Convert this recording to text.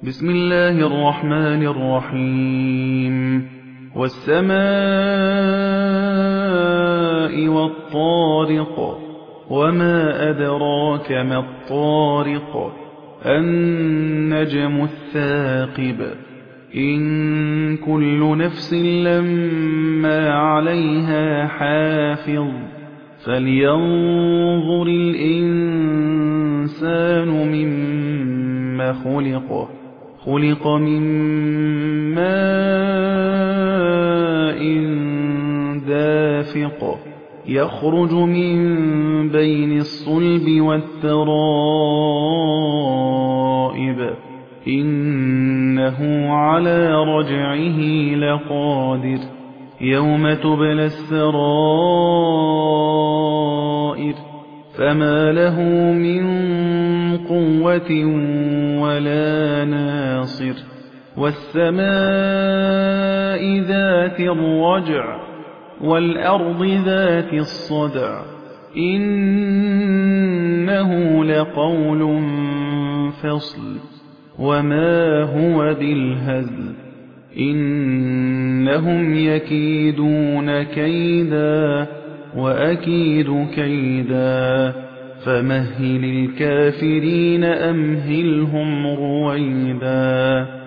بسم الله الرحمن الرحيم والسماء والطارق وما أدراك ما الطارق النجم الثاقب إن كل نفس لما عليها حافظ فلينظر الإنسان مما خلق من ماء دافق يخرج من بين الصلب والترائب إنه على رجعه لقادر يوم تبلى السرائر فما له من قوة ولا ناصر والسماء ذات الرجع والأرض ذات الصدع إنه لقول فصل وما هو بالهزل إنهم يكيدون كيدا وأكيد كيدا فمهل الكافرين أمهلهم رويدا